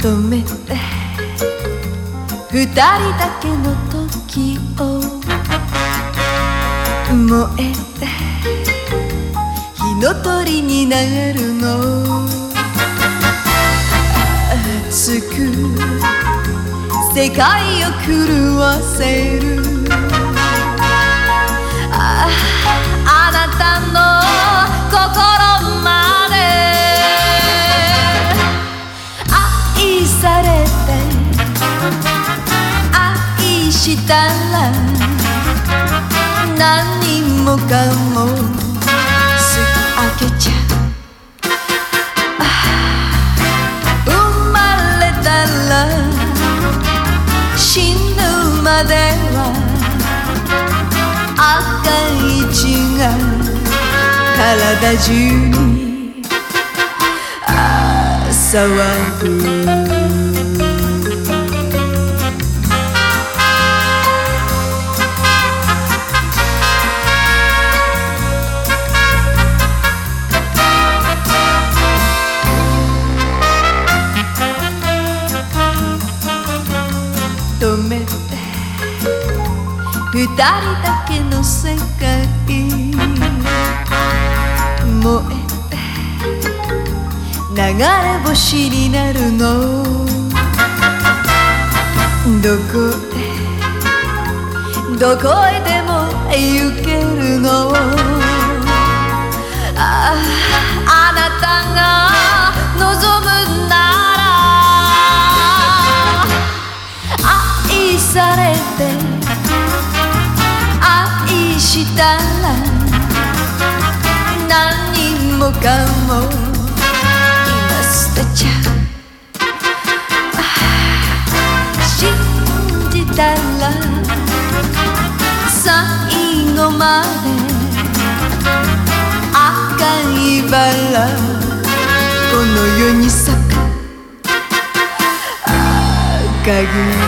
止めて二人だけの時を燃えて火の鳥になるの熱く世界を狂わせるあなたの心まで愛されて愛したら何もかもすぐ開けちゃう生まれたら死ぬまでは赤い血が体中に騒ぐ止めて二人だけの世界燃えて流れ星になるのどこへでも行けるのあなたが望むなら愛されて愛したら何もかも今捨てちゃう信じたら最後まで赤いバラこの世に咲く赤い